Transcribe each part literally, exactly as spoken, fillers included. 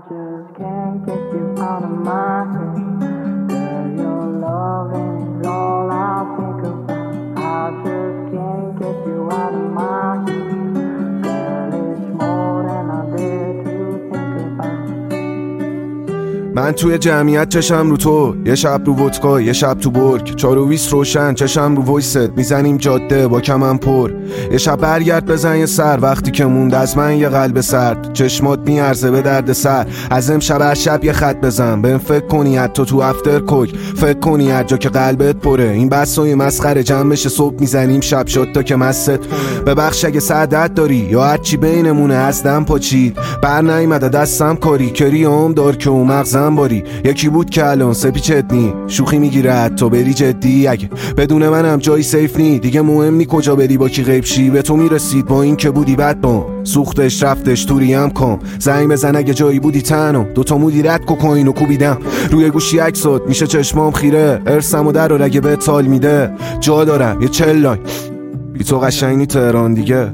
just can't get you out of my head. Girl, your loving is all I think about. I just can't get you out of my head. Girl, it's more than I dare to think about. من توی جمعیت چشم رو تو، یه شب رو ودکا، یه شب تو برگ، چار و بیست روشن چشم رو ویست، میزنیم جاده با کمم پر. یه شب برگرد بزن یه سر، وقتی که موند از من یه قلب سرد، چشمات میارزه به درد سر. از امشب هر شب یه خط بزن، بهم فکر کنی حتی تو افتر کوک، فکر کنی هر جا که قلبت پره. این بسای مسخره جمع بشه صبح میزنیم شب شد تا که مست. ببخش اگه سعادت داری یا هرچی بینمونه از دم پاچید، بر نیومده دستم کاری، کریام دار که اون مغزم باری. یکی بود که الان سپیچت نی، شوخی میگیره حتی بری جدی. اگه بدون منم جایی سیف نی، دیگه مهم نی کجا بری با کی غیب شی. به تو میرسید با این که بودی بد با سوختش رفتش توری هم کام. زنگ بزن اگه جایی بودی تنها، دوتا مودی رد کوکائینو کوبیدم روی گوشی عکسات، میشه چشمام خیره. ارسم و در اگه به تال میده جا دارم یه چلای بی تو قشنگی تهران دیگه.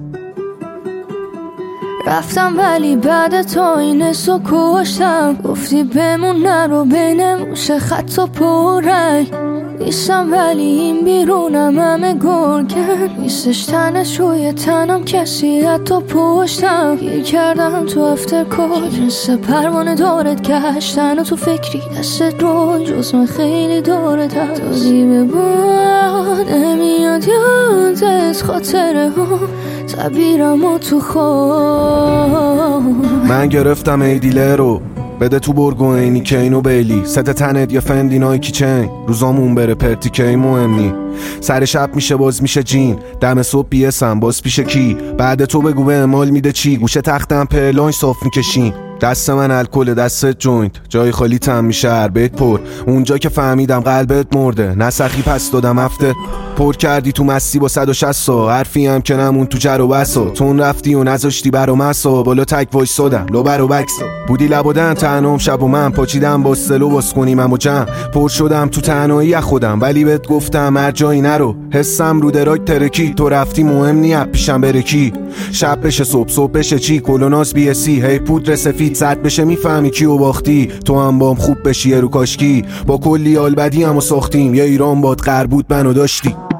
رفتم ولی بعد تو این حسو کشتم، گفتی بمون نرو بین موشه خط و پرنگ. نیستم ولی این بیرونم همه گرگن، نیستش تنش روی تنم کسی حتی پشتم. گیر کردم تو افتر کج، مثل پروانه دارت گشتن و تو فکری دستت رو جز من خیلی دارت هست. دادی به باد نمیاد یادت خاطره ها تبیرم و تو خواب. من گرفتم ای دیله رو بده تو برگو اینی که اینو بیلی، ست تنت یه فندی نایکی چین، روزامون بره پرتی که مهم نی. سر شب میشه باز میشه جین، دم صبح بیسم باز پیش کی. بعد تو بگو به امال میده چی، گوشه تختم پرلانج صاف میکشین. دست من الکل دستت جوینت، جای خالی تم میشه هر بیت پر. اونجا که فهمیدم قلبت مرده نسخی پس دادم هفته پر کردی تو مستی با صد و شصت. حرفی هم که نمون تو جر و بسا، تون رفتی و نذاشتی برا مسا. بالا تک وایسادم لو برا بکسا، بودی لبادن تنام شب و من پاچیدم با سلو باز کنیم امو جمع. پر شدم تو تنهایی خودم ولی بهت گفتم هر جایی نرو، حسم رو دراک ترکی. تو رفتی مهم نی پیشم برکی، شب بشه صبح صبح بشه چی، کلوناس بی اسی هی پودر سفید زد بشه میفهمی کیو باختی. تو هم بام خوب بشی رو کاشکی، با کلی آل بدی همو ساختیم. یه ایران باد غر بود منو داشتی.